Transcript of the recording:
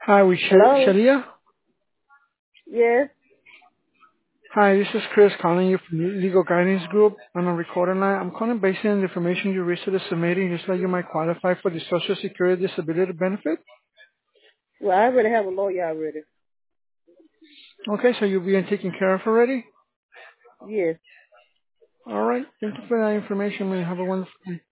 Hi, with Hello? Shalia. Yes. Hi, this is Chris calling you from Legal Guidance Group on a recording line. I'm calling based on the information you recently submitted, just like you might qualify for the Social Security Disability benefit. Well, I already have a lawyer already. Okay, so you'll be taken care of already? Yes. All right. Thank you for that information. May you have a wonderful day.